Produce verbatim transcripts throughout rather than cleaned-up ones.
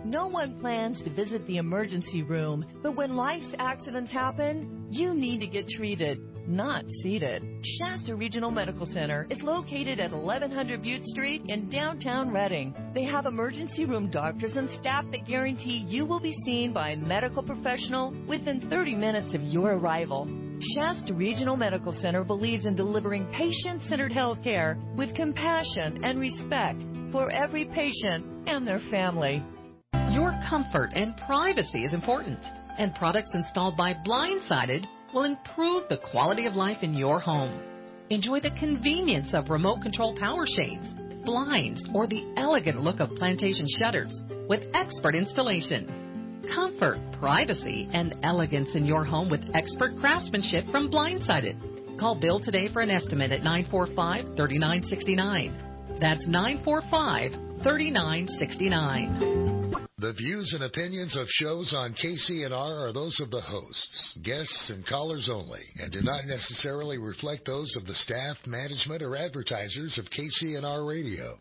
No one plans to visit the emergency room, but when life's accidents happen, you need to get treated, not seated. Shasta Regional Medical Center is located at eleven hundred Butte Street in downtown Reading. They have emergency room doctors and staff that guarantee you will be seen by a medical professional within thirty minutes of your arrival. Shasta Regional Medical Center believes in delivering patient-centered health care with compassion and respect for every patient and their family. Your comfort and privacy is important, and products installed by Blindsided will improve the quality of life in your home. Enjoy the convenience of remote control power shades, blinds, or the elegant look of plantation shutters with expert installation. Comfort, privacy, and elegance in your home with expert craftsmanship from Blindsided. Call Bill today for an estimate at nine four five, three nine six nine. That's nine four five, three nine six nine. The views and opinions of shows on K C N R are those of the hosts, guests, and callers only, and do not necessarily reflect those of the staff, management, or advertisers of K C N R Radio.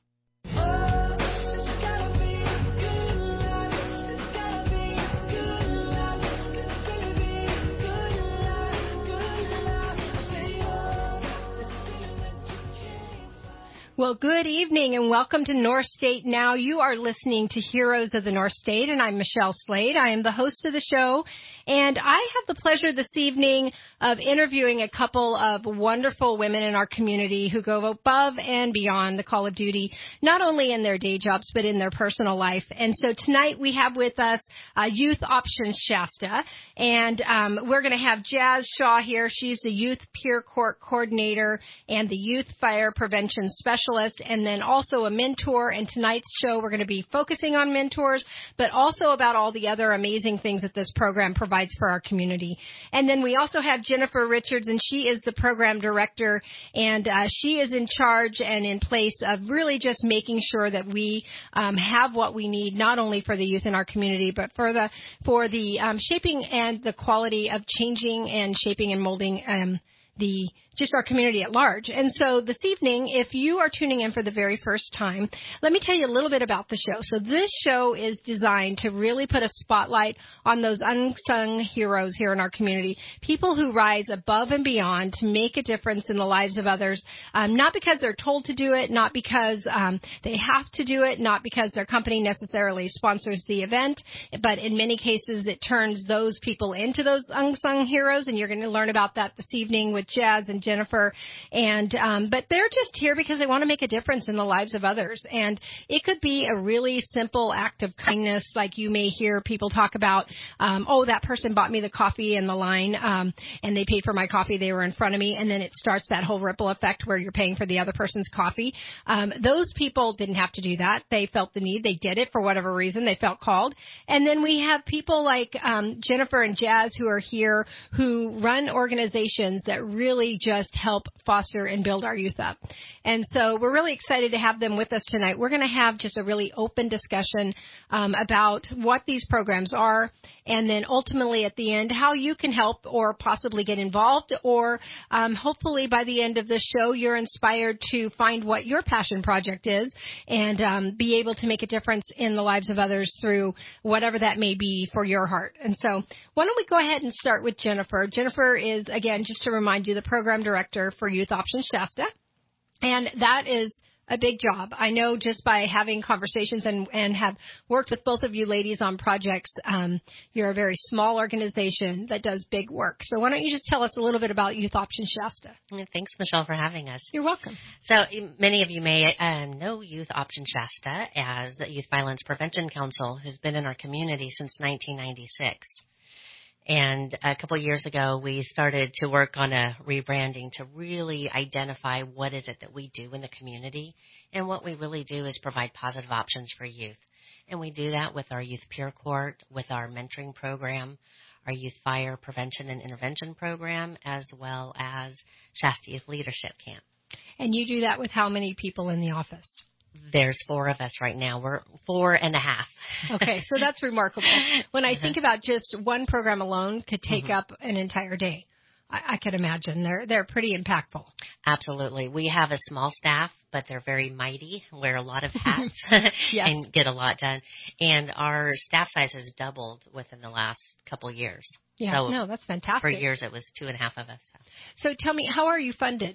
Well, good evening and welcome to North State Now. You are listening to Heroes of the North State, and I'm Michelle Slade. I am the host of the show, and I have the pleasure this evening of interviewing a couple of wonderful women in our community who go above and beyond the call of duty, not only in their day jobs, but in their personal life. And so tonight we have with us uh, Youth Options Shasta, and um, we're going to have Jazz Shaw here. She's the Youth Peer Court Coordinator and the Youth Fire Prevention Specialist. And then also a mentor. And tonight's show, we're going to be focusing on mentors, but also about all the other amazing things that this program provides for our community. And then we also have Jennifer Richards, and she is the program director, and uh, she is in charge and in place of really just making sure that we um, have what we need, not only for the youth in our community, but for the for the um, shaping and the quality of changing and shaping and molding um, the just our community at large. And so this evening, if you are tuning in for the very first time, let me tell you a little bit about the show. So this show is designed to really put a spotlight on those unsung heroes here in our community, people who rise above and beyond to make a difference in the lives of others, um, not because they're told to do it, not because um, they have to do it, not because their company necessarily sponsors the event, but in many cases it turns those people into those unsung heroes, and you're going to learn about that this evening with Jazz and Jennifer, and um, but they're just here because they want to make a difference in the lives of others. And it could be a really simple act of kindness, like you may hear people talk about, um, oh, that person bought me the coffee in the line, um, and they paid for my coffee, they were in front of me, and then it starts that whole ripple effect where you're paying for the other person's coffee. Um, those people didn't have to do that. They felt the need. They did it for whatever reason. They felt called. And then we have people like um, Jennifer and Jazz who are here, who run organizations that really just help foster and build our youth up. And so we're really excited to have them with us tonight. We're going to have just a really open discussion um, about what these programs are, and then ultimately at the end, how you can help or possibly get involved, or um, hopefully by the end of this show, you're inspired to find what your passion project is and um, be able to make a difference in the lives of others through whatever that may be for your heart. And so why don't we go ahead and start with Jennifer. Jennifer is, again, just to remind you, the program director for Youth Options Shasta. And that is a big job. I know just by having conversations and, and have worked with both of you ladies on projects, um, you're a very small organization that does big work. So why don't you just tell us a little bit about Youth Options Shasta? Thanks, Michelle, for having us. You're welcome. So many of you may uh, know Youth Options Shasta as Youth Violence Prevention Council, who's been in our community since nineteen ninety-six. And a couple of years ago, we started to work on a rebranding to really identify what is it that we do in the community. And what we really do is provide positive options for youth. And we do that with our Youth Peer Court, with our mentoring program, our Youth Fire Prevention and Intervention program, as well as Shasta Youth Leadership Camp. And you do that with how many people in the office? There's four of us right now. We're four and a half. Okay, so that's remarkable. When I think about just one program alone could take mm-hmm. up an entire day. I, I could imagine they're they're pretty impactful. Absolutely. We have a small staff, but they're very mighty, wear a lot of hats, Yes. and get a lot done. And our staff size has doubled within the last couple of years. Yeah, So no, that's fantastic. for years, it was two and a half of us. So tell me, how are you funded?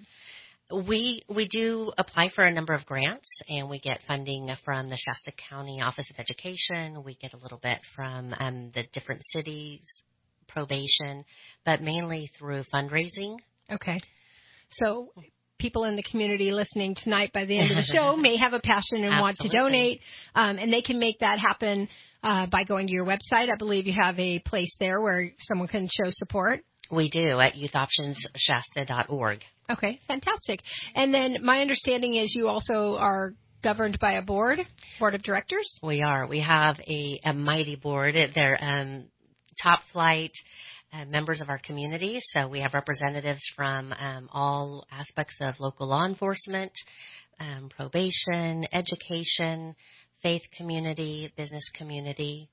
We we do apply for a number of grants, and we get funding from the Shasta County Office of Education. We get a little bit from um, the different cities, probation, but mainly through fundraising. Okay. So people in the community listening tonight by the end of the show may have a passion and want to donate, um, and they can make that happen uh, by going to your website. I believe you have a place there where someone can show support. We do at youth options shasta dot org. Okay, fantastic. And then my understanding is you also are governed by a board, board of directors? We are. We have a, a mighty board. They're um, top flight uh, members of our community. So we have representatives from um, all aspects of local law enforcement, um, probation, education, faith community, business community,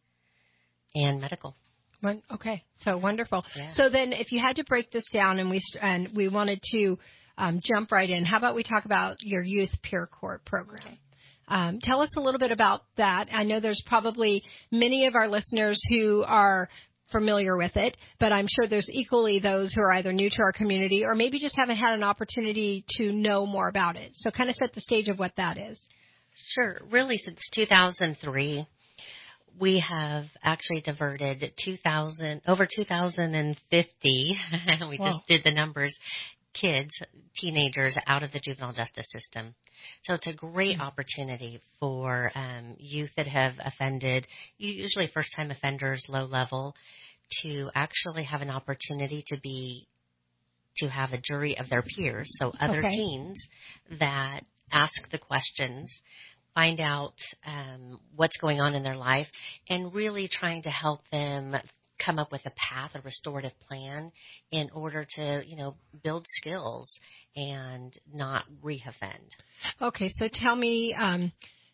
and medical. Okay, so wonderful. Yeah. So then if you had to break this down and we and we wanted to um, jump right in, how about we talk about your youth peer court program? Okay. Um, tell us a little bit about that. I know there's probably many of our listeners who are familiar with it, but I'm sure there's equally those who are either new to our community or maybe just haven't had an opportunity to know more about it. So kind of set the stage of what that is. Sure. Really, since two thousand three, we have actually diverted two thousand, over two thousand fifty, we Wow. just did the numbers, kids, teenagers out of the juvenile justice system. So it's a great mm-hmm. opportunity for um, youth that have offended, usually first-time offenders, low level, to actually have an opportunity to be, to have a jury of their peers, so other okay. teens that ask the questions, find out um, what's going on in their life, and really trying to help them come up with a path, a restorative plan, in order to, you know, build skills and not reoffend. Okay, so tell me, um,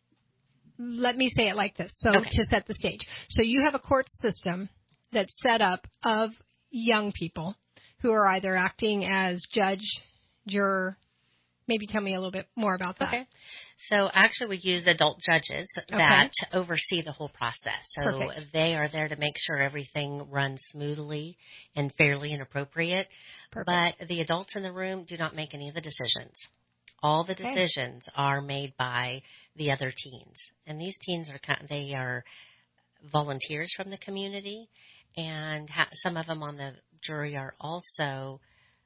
let me say it like this, so okay. to set the stage. So you have a court system that's set up of young people who are either acting as judge, juror. Maybe tell me a little bit more about that. Okay. So actually we use adult judges that okay. oversee the whole process. So Perfect. They are there to make sure everything runs smoothly and fairly and appropriate. Perfect. But the adults in the room do not make any of the decisions. All the okay. decisions are made by the other teens. And these teens are kind of, they are volunteers from the community, and ha- some of them on the jury are also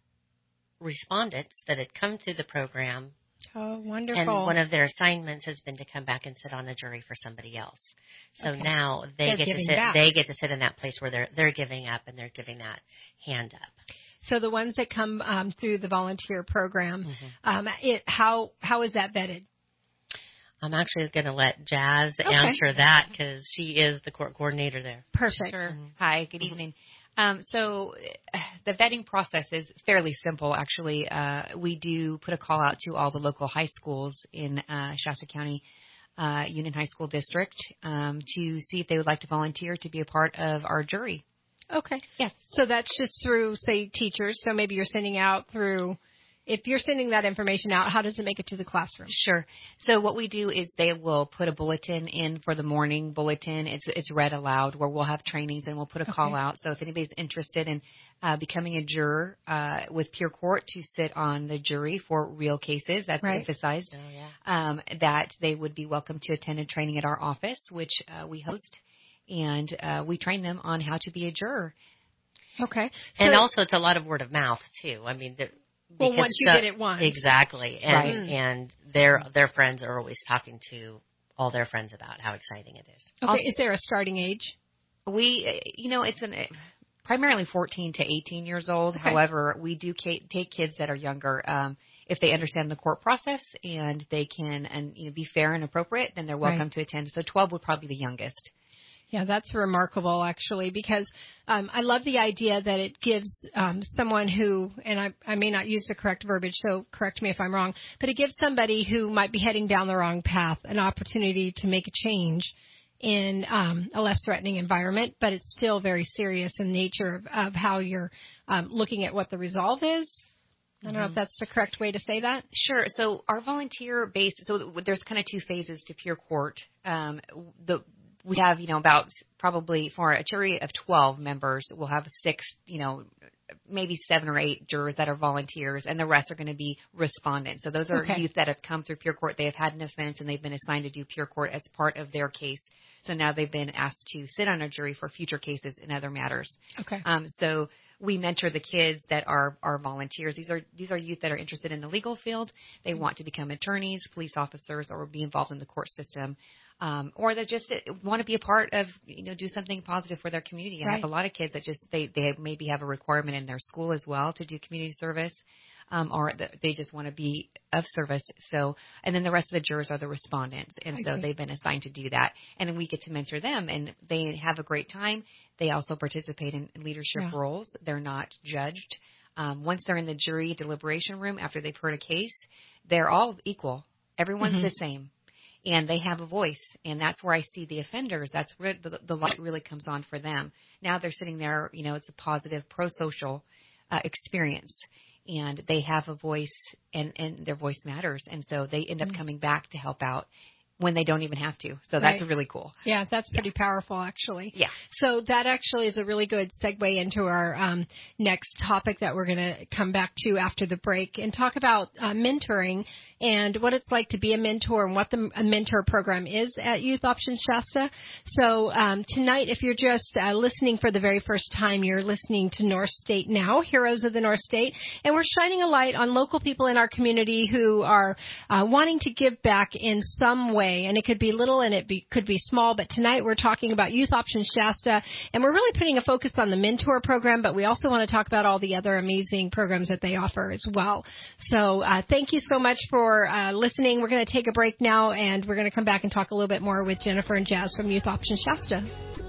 respondents that had come through the program. Oh, wonderful. And one of their assignments has been to come back and sit on a jury for somebody else. So okay. now they they're get to sit back. they get to sit in that place where they're they're giving up and they're giving that hand up. So the ones that come um, through the volunteer program, mm-hmm. um, it how how is that vetted? I'm actually going to let Jazz okay. answer that because she is the court coordinator there. Perfect. Sure. Mm-hmm. Hi, good evening. Um, so uh, the vetting process is fairly simple, actually. Uh, we do put a call out to all the local high schools in uh, Shasta County uh, Union High School District um, to see if they would like to volunteer to be a part of our jury. Okay. Yes. So that's just through, say, teachers. So maybe you're sending out through, if you're sending that information out, how does it make it to the classroom? Sure. So what we do is they will put a bulletin in for the morning bulletin. It's it's read aloud where we'll have trainings and we'll put a okay. call out. So if anybody's interested in uh, becoming a juror uh, with Peer Court to sit on the jury for real cases, that's right. emphasized, oh, yeah. um, that they would be welcome to attend a training at our office, which uh, we host. And uh, we train them on how to be a juror. Okay. And so, also it's a lot of word of mouth, too. I mean, well, once you the, get it once. Exactly. And, right. and their their friends are always talking to all their friends about how exciting it is. Okay. Also, is there a starting age? We, you know, it's an, primarily fourteen to eighteen years old. Okay. However, we do take kids that are younger. Um, if they understand the court process and they can and you know, be fair and appropriate, then they're welcome right. to attend. So twelve would probably be the youngest. Yeah, that's remarkable, actually, because um, I love the idea that it gives um, someone who, and I, I may not use the correct verbiage, so correct me if I'm wrong, but it gives somebody who might be heading down the wrong path an opportunity to make a change in um, a less threatening environment, but it's still very serious in nature of, of how you're um, looking at what the resolve is. I don't know if that's the correct way to say that. Sure. So our volunteer base, so there's kind of two phases to peer court. Um, the we have, you know, about probably for a jury of twelve members, we'll have six, you know, maybe seven or eight jurors that are volunteers, and the rest are going to be respondents. So those are Okay. youth that have come through peer court. They have had an offense, and they've been assigned to do peer court as part of their case. So now they've been asked to sit on a jury for future cases and other matters. Okay. Um, so we mentor the kids that are, are volunteers. These are these are youth that are interested in the legal field. They want to become attorneys, police officers, or be involved in the court system. Um, or they just want to be a part of, you know, do something positive for their community. I Right. have a lot of kids that just, they, they maybe have a requirement in their school as well to do community service, um, or they just want to be of service. So, and then the rest of the jurors are the respondents. And I so see. they've been assigned to do that. And then we get to mentor them, and they have a great time. They also participate in leadership Yeah. roles. They're not judged. Um, once they're in the jury deliberation room after they've heard a case, they're all equal. Everyone's Mm-hmm. the same. And they have a voice, and that's where I see the offenders. That's where the, the light really comes on for them. Now they're sitting there, you know, it's a positive, pro-social uh, experience, and they have a voice, and, and their voice matters. And so they end up Mm-hmm. coming back to help out when they don't even have to. So Right. that's really cool. Yeah, that's pretty powerful, actually. Yeah. So that actually is a really good segue into our um, next topic that we're going to come back to after the break and talk about uh, mentoring and what it's like to be a mentor and what the a mentor program is at Youth Options Shasta. So um, tonight, if you're just uh, listening for the very first time, you're listening to North State Now, Heroes of the North State, and we're shining a light on local people in our community who are uh, wanting to give back in some way. And it could be little and it be, could be small, but tonight we're talking about Youth Options Shasta, and we're really putting a focus on the mentor program, but we also want to talk about all the other amazing programs that they offer as well. So uh, thank you so much for uh, listening. We're going to take a break now, and we're going to come back and talk a little bit more with Jennifer and Jazz from Youth Options Shasta.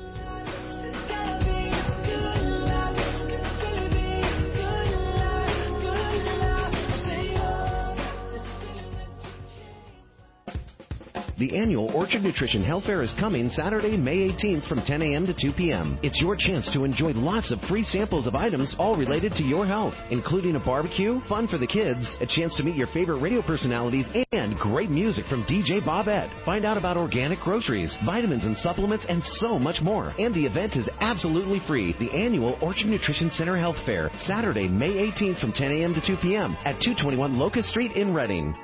The annual Orchard Nutrition Health Fair is coming Saturday, May eighteenth from ten a.m. to two p.m. It's your chance to enjoy lots of free samples of items all related to your health, including a barbecue, fun for the kids, a chance to meet your favorite radio personalities, and great music from D J Bobette. Find out about organic groceries, vitamins and supplements, and so much more. And the event is absolutely free. The annual Orchard Nutrition Center Health Fair, Saturday, May eighteenth from ten a.m. to two p.m. at two twenty-one Locust Street in Reading.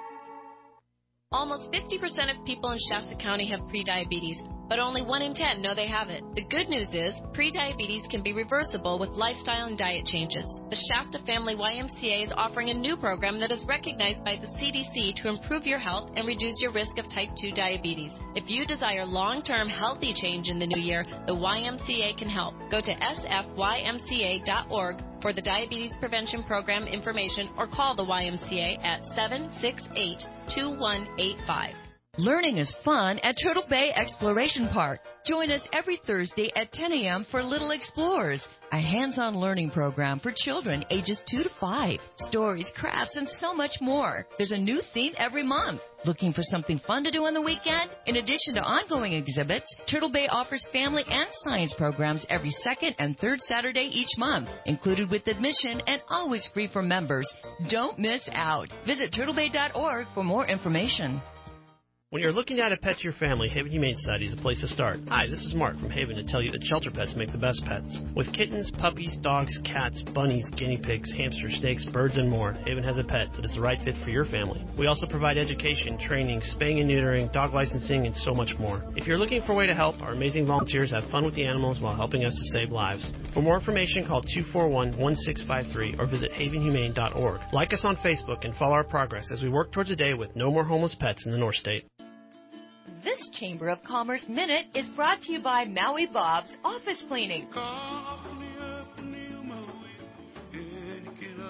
Almost fifty percent of people in Shasta County have prediabetes, but only one in ten know they have it. The good news is prediabetes can be reversible with lifestyle and diet changes. The Shasta Family Y M C A is offering a new program that is recognized by the C D C to improve your health and reduce your risk of type two diabetes. If you desire long-term healthy change in the new year, the Y M C A can help. Go to s f y m c a dot org for the Diabetes Prevention Program information, or call the Y M C A at seven six eight, two one eight five. Learning is fun at Turtle Bay Exploration Park. Join us every Thursday at ten a.m. for Little Explorers, a hands-on learning program for children ages two to five. Stories, crafts, and so much more. There's a new theme every month. Looking for something fun to do on the weekend? In addition to ongoing exhibits, Turtle Bay offers family and science programs every second and third Saturday each month, included with admission and always free for members. Don't miss out. Visit turtle bay dot org for more information. When you're looking to add a pet to your family, Haven Humane Society is a place to start. Hi, this is Mark from Haven to tell you that shelter pets make the best pets. With kittens, puppies, dogs, cats, bunnies, guinea pigs, hamsters, snakes, birds, and more, Haven has a pet that is the right fit for your family. We also provide education, training, spaying and neutering, dog licensing, and so much more. If you're looking for a way to help, our amazing volunteers have fun with the animals while helping us to save lives. For more information, call two four one, one six five three or visit haven humane dot org. Like us on Facebook and follow our progress as we work towards a day with no more homeless pets in the North State. This Chamber of Commerce Minute is brought to you by Maui Bob's Office Cleaning.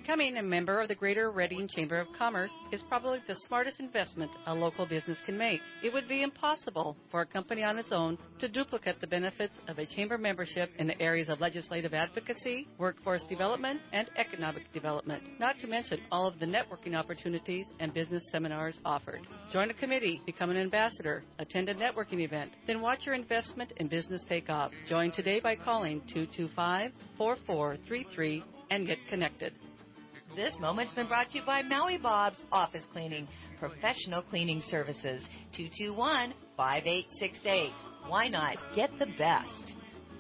Becoming a member of the Greater Reading Chamber of Commerce is probably the smartest investment a local business can make. It would be impossible for a company on its own to duplicate the benefits of a chamber membership in the areas of legislative advocacy, workforce development, and economic development, not to mention all of the networking opportunities and business seminars offered. Join a committee, become an ambassador, attend a networking event, then watch your investment in business take off. Join today by calling two two five, four four three three and get connected. This moment's been brought to you by Maui Bob's Office Cleaning, professional cleaning services, two two one, five eight six eight. Why not get the best?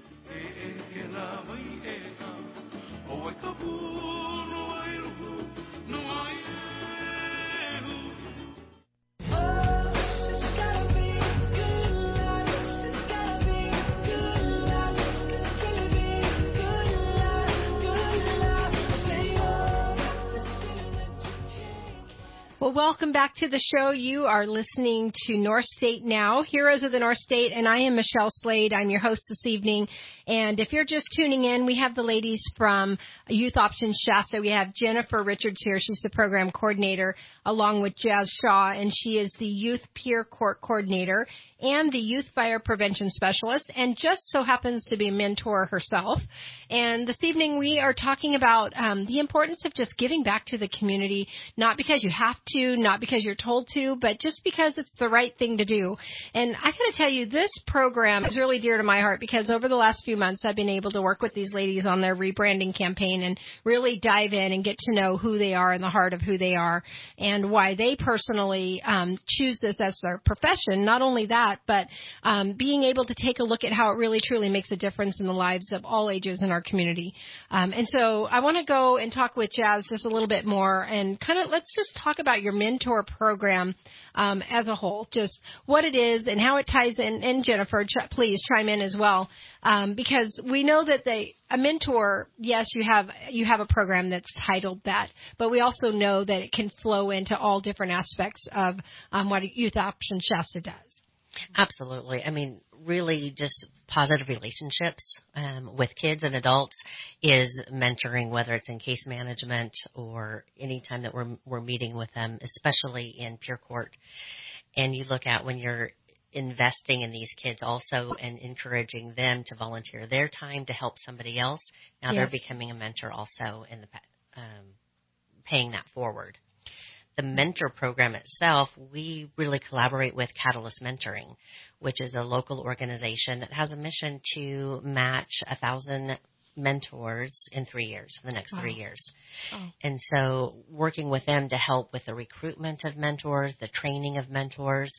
Well, welcome back to the show. You are listening to North State Now, Heroes of the North State, and I am Michelle Slade. I'm your host this evening. And if you're just tuning in, we have the ladies from Youth Options Shasta. We have Jennifer Richards here. She's the program coordinator, along with Jazz Shaw, and she is the Youth Peer Court Coordinator and the Youth Fire Prevention Specialist, and just so happens to be a mentor herself. And this evening we are talking about um, the importance of just giving back to the community, not because you have to, not because you're told to, but just because it's the right thing to do. And I got to tell you, this program is really dear to my heart because over the last few months I've been able to work with these ladies on their rebranding campaign and really dive in and get to know who they are and the heart of who they are and why they personally um, choose this as their profession. Not only that, but um, being able to take a look at how it really truly makes a difference in the lives of all ages in our community. Um, and so I want to go and talk with Jazz just a little bit more and kind of let's just talk about your mentor program um, as a whole, just what it is and how it ties in. And Jennifer, ch- please chime in as well, um, because we know that they, a mentor, yes, you have you have a program that's titled that, but we also know that it can flow into all different aspects of um, what Youth Options Shasta does. Absolutely. I mean, really just positive relationships um, with kids and adults is mentoring, whether it's in case management or any time that we're, we're meeting with them, especially in peer court. And you look at when you're investing in these kids also and encouraging them to volunteer their time to help somebody else. Now Yeah. they're becoming a mentor also in the um, paying that forward. The mentor program itself, we really collaborate with Catalyst Mentoring, which is a local organization that has a mission to match a thousand mentors in three years, in the next wow. three years. Oh. And so working with them to help with the recruitment of mentors, the training of mentors,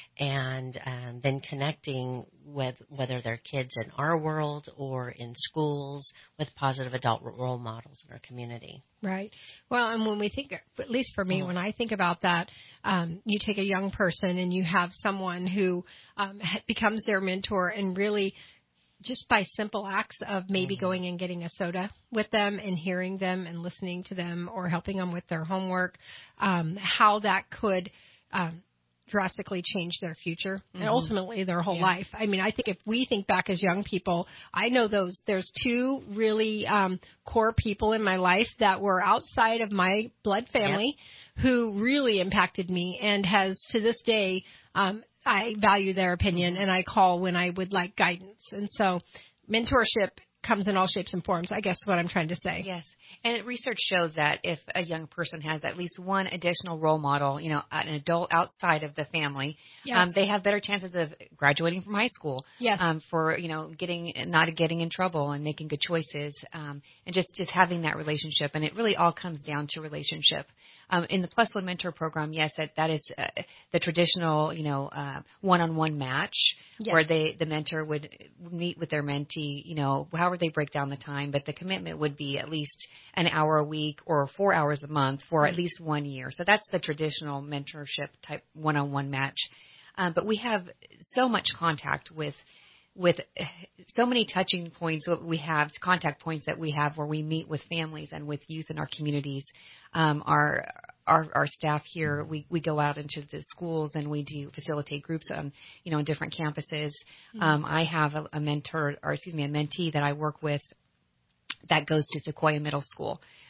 and um, then connecting with whether they're kids in our world or in schools with positive adult role models in our community. Right. Well, and when we think, at least for me, mm-hmm. when I think about that, um, you take a young person and you have someone who um, becomes their mentor and really just by simple acts of maybe mm-hmm. going and getting a soda with them and hearing them and listening to them or helping them with their homework, um, how that could um, drastically change their future mm-hmm. and ultimately their whole yeah. life. I mean, I think if we think back as young people, I know those, there's two really um, core people in my life that were outside of my blood family yep. who really impacted me and has to this day um, I value their opinion and I call when I would like guidance. And so mentorship comes in all shapes and forms, I guess is what I'm trying to say. Yes. And research shows that if a young person has at least one additional role model, you know, an adult outside of the family, yeah. um, they have better chances of graduating from high school. Yes. Um, for, you know, getting, not getting in trouble and making good choices, um, and just, just having that relationship. And it really all comes down to relationship. Um, in the Plus One Mentor program, yes, that, that is uh, the traditional, you know, uh, one-on-one match yes. where they, the mentor would meet with their mentee, you know, however they break down the time, but the commitment would be at least an hour a week or four hours a month for mm-hmm. at least one year. So that's the traditional mentorship type one-on-one match. Um, but we have so much contact with with so many touching points that we have, contact points that we have where we meet with families and with youth in our communities. Um, our, our our staff here, we, we go out into the schools and we do facilitate groups on, you know, on different campuses. Mm-hmm. Um, I have a, a mentor, or excuse me, a mentee that I work with that goes to Sequoia Middle School.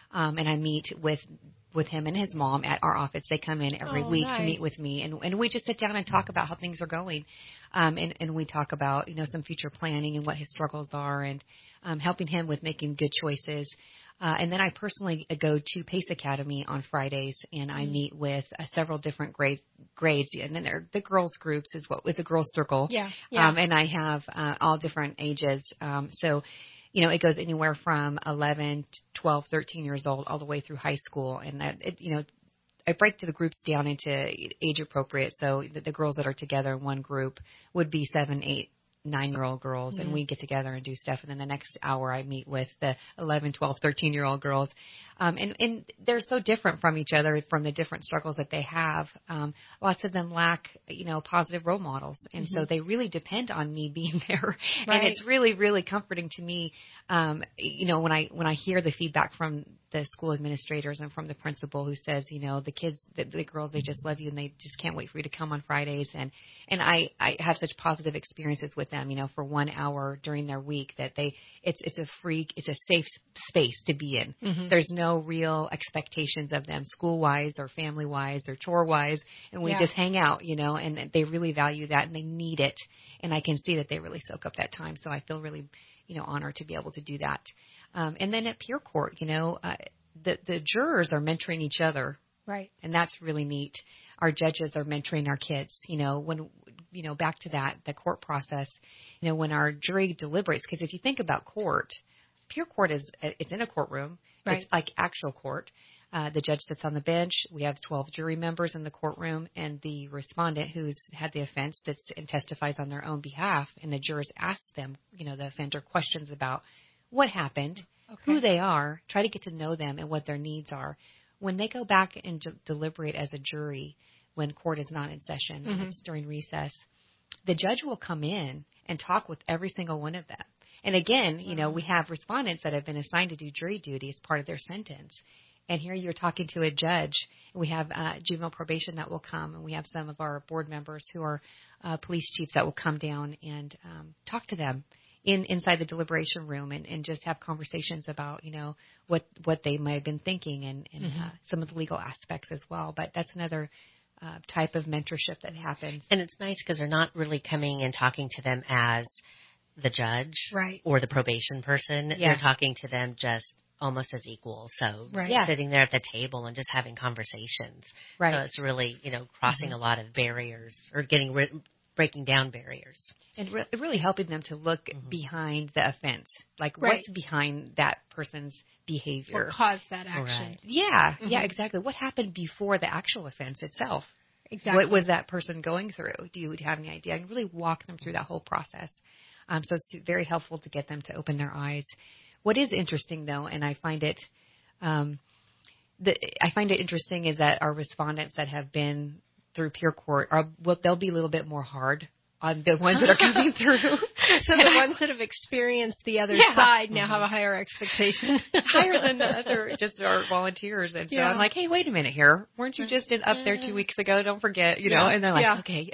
Um, and I meet with with him and his mom at our office. They come in every Oh, week nice. to meet with me, and, and we just sit down and talk about how things are going. Um, and, and we talk about, you know, some future planning and what his struggles are, and um, helping him with making good choices. Uh, and then I personally go to Pace Academy on Fridays, and I meet with uh, several different grade, grades. And then there are the girls groups is what is a girls circle. Yeah. yeah. Um, and I have uh, all different ages. Um, so, you know, it goes anywhere from eleven, twelve, thirteen years old all the way through high school. And that, it, you know, I break the groups down into age appropriate. So the, the girls that are together in one group would be seven, eight, nine-year-old girls, mm-hmm. and we get together and do stuff. And then the next hour I meet with the eleven, twelve, thirteen-year-old girls. Um, and, and they're so different from each other, from the different struggles that they have. Um, lots of them lack, you know, positive role models. And mm-hmm. so they really depend on me being there. Right. And it's really, really comforting to me, um, you know, when I when I hear the feedback from the school administrators and from the principal who says, you know, the kids, the, the girls, they just love you and they just can't wait for you to come on Fridays. And, and I, I have such positive experiences with them, you know, for one hour during their week that they, it's, it's a free, it's a safe space to be in. Mm-hmm. There's no real expectations of them school wise or family wise or chore wise. And we yeah. just hang out, you know, and they really value that and they need it. And I can see that they really soak up that time. So I feel really, you know, honored to be able to do that. Um, and then at peer court, you know, uh, the, the jurors are mentoring each other. Right. And that's really neat. Our judges are mentoring our kids, you know, when, you know, back to that, the court process, you know, when our jury deliberates, because if you think about court, peer court is, it's in a courtroom. Right. It's like actual court. Uh, the judge sits on the bench. We have twelve jury members in the courtroom, and the respondent who's had the offense that's and testifies on their own behalf, and the jurors ask them, you know, the offender questions about what happened, okay. who they are, try to get to know them and what their needs are. When they go back and de- deliberate as a jury, when court is not in session, mm-hmm. it's during recess, the judge will come in and talk with every single one of them. And again, you know, we have respondents that have been assigned to do jury duty as part of their sentence. And here you're talking to a judge. We have uh, juvenile probation that will come, and we have some of our board members who are uh, police chiefs that will come down and um, talk to them in inside the deliberation room and, and just have conversations about, you know, what, what they might have been thinking and, and mm-hmm. uh, some of the legal aspects as well. But that's another uh, type of mentorship that happens. And it's nice because they're not really coming and talking to them as the judge right. or the probation person. Yeah. They're talking to them just almost as equals. So right. yeah. sitting there at the table and just having conversations. Right. So it's really, you know, crossing mm-hmm. a lot of barriers or getting rid, breaking down barriers. And re- really helping them to look mm-hmm. behind the offense. Like right. what's behind that person's behavior. What caused that action. Right. Yeah. Mm-hmm. Yeah, exactly. What happened before the actual offense itself? Exactly. What was that person going through? Do you have any idea? And really walk them through that whole process. Um, so it's very helpful to get them to open their eyes. What is interesting, though, and I find it, um, the, I find it interesting is that our respondents that have been through peer court are, well, they'll be a little bit more hard on the ones that are coming through. So the ones that have experienced the other yeah. side now mm-hmm. have a higher expectation. Higher than the other, just our volunteers. And so yeah. I'm like, hey, wait a minute here. Weren't you just in, up there two weeks ago? Don't forget, you know. Yeah. And they're like, yeah. okay.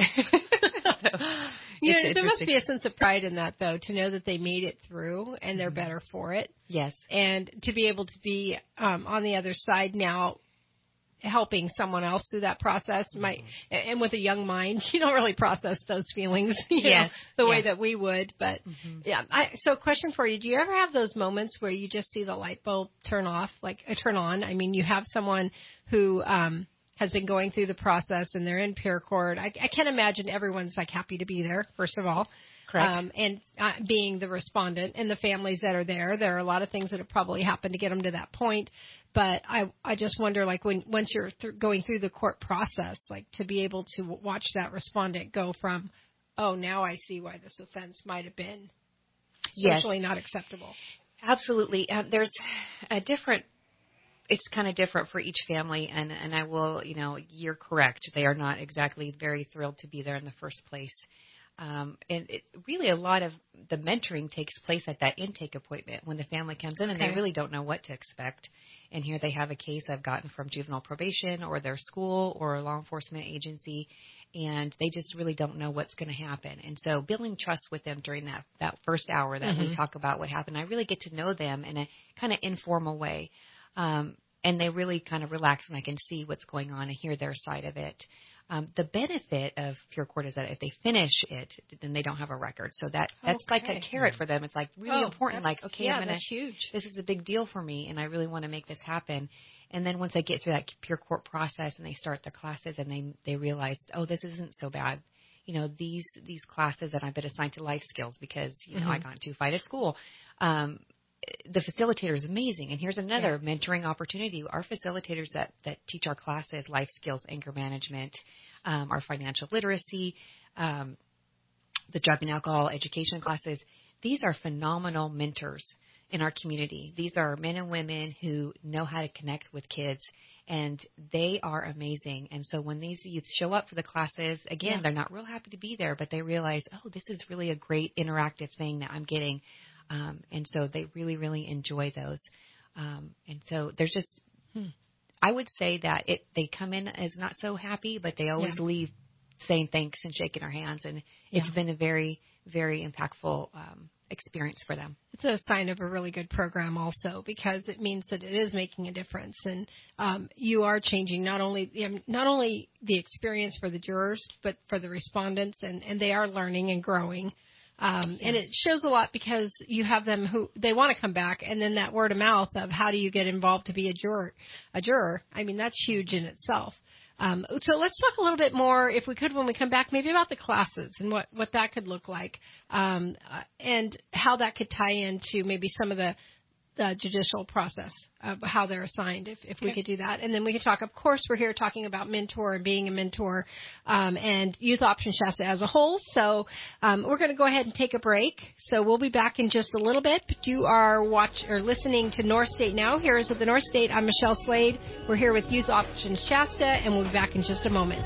so, you know, there must be a sense of pride in that, though, to know that they made it through and they're better for it. Yes. And to be able to be um, on the other side now, helping someone else through that process. Mm-hmm. Might, and with a young mind, you don't really process those feelings you yes. know, the yes. way that we would. But mm-hmm. yeah, I, so question for you: do you ever have those moments where you just see the light bulb turn off, like uh, turn on? I mean, you have someone who um, has been going through the process and they're in peer court. I, I can't imagine everyone's like happy to be there. First of all. Correct. Um, and uh, being the respondent and the families that are there, there are a lot of things that have probably happened to get them to that point. But I, I just wonder, like, when once you're th- going through the court process, like, to be able to watch that respondent go from, oh, now I see why this offense might have been socially yes. not acceptable. Absolutely. Um, there's a different. It's kind of different for each family, and, and I will, you know, you're correct. They are not exactly very thrilled to be there in the first place. Um, and it, really a lot of the mentoring takes place at that intake appointment when the family comes in and okay. they really don't know what to expect. And here they have a case I've gotten from juvenile probation or their school or a law enforcement agency, and they just really don't know what's going to happen. And so building trust with them during that, that first hour that mm-hmm. we talk about what happened, I really get to know them in a kind of informal way. Um, and they really kind of relax, and I can see what's going on and hear their side of it. Um, the benefit of Pure Court is that if they finish it, then they don't have a record. So that that's okay. like a carrot for them. It's like really oh, important. Like, okay, yeah, I'm gonna, that's huge. This is a big deal for me, and I really want to make this happen. And then once they get through that Pure Court process and they start their classes, and they they realize, oh, this isn't so bad. You know, these these classes that I've been assigned to life skills because you know mm-hmm. I got into a fight at school. Um, the facilitator is amazing. And here's another yeah. mentoring opportunity. Our facilitators that, that teach our classes, life skills, anger management, um, our financial literacy, um, the drug and alcohol education classes, these are phenomenal mentors in our community. These are men and women who know how to connect with kids, and they are amazing. And so when these youth show up for the classes, again, yeah. they're not real happy to be there, but they realize, oh, this is really a great interactive thing that I'm getting. Um, and so they really, really enjoy those. Um, and so there's just, hmm, I would say that it, they come in as not so happy, but they always yeah. leave saying thanks and shaking our hands. And yeah. it's been a very, very impactful um, experience for them. It's a sign of a really good program also, because it means that it is making a difference. And um, you are changing not only not only the experience for the jurors, but for the respondents, and, and they are learning and growing. Um, and it shows a lot because you have them who they want to come back, and then that word of mouth of how do you get involved to be a juror, a juror. I mean, that's huge in itself. Um, so let's talk a little bit more, if we could, when we come back, maybe about the classes and what, what that could look like, um, uh, and how that could tie into maybe some of the, the judicial process of how they're assigned, if, if okay. we could do that. And then we could talk, of course, we're here talking about mentor and being a mentor, um, and Youth Option Shasta as a whole. So um, we're going to go ahead and take a break. So we'll be back in just a little bit. But you are watch or listening to North State Now. Here is at the North State. I'm Michelle Slade. We're here with Youth Option Shasta, and we'll be back in just a moment.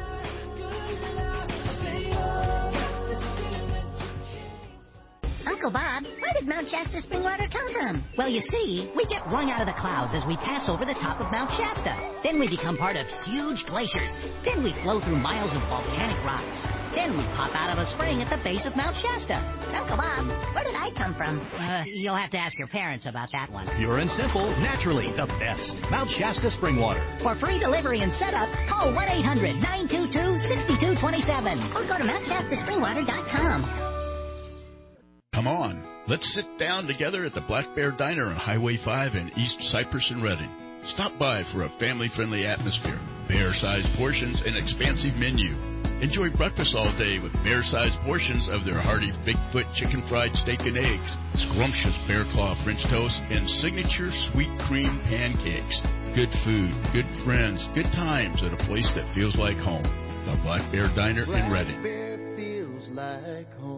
Uncle Bob, where did Mount Shasta spring water come from? Well, you see, we get wrung out of the clouds as we pass over the top of Mount Shasta. Then we become part of huge glaciers. Then we flow through miles of volcanic rocks. Then we pop out of a spring at the base of Mount Shasta. Uncle Bob, where did I come from? Uh, you'll have to ask your parents about that one. Pure and simple, naturally the best. Mount Shasta spring water. For free delivery and setup, call one eight hundred nine two two six two two seven or go to mount shasta spring water dot com. Come on, let's sit down together at the Black Bear Diner on Highway five in East Cypress and Redding. Stop by for a family-friendly atmosphere, bear-sized portions, and expansive menu. Enjoy breakfast all day with bear-sized portions of their hearty Bigfoot chicken fried steak and eggs, scrumptious bear claw French toast, and signature sweet cream pancakes. Good food, good friends, good times at a place that feels like home. The Black Bear Diner in Redding. Black Bear feels like home.